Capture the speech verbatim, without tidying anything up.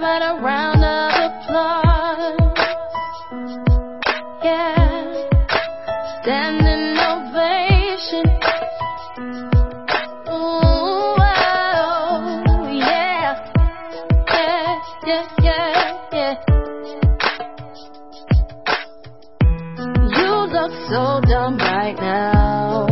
about a round of applause? Yeah, standing ovation. Ooh, oh, yeah, yeah, yeah, yeah, yeah. You look so dumb right now.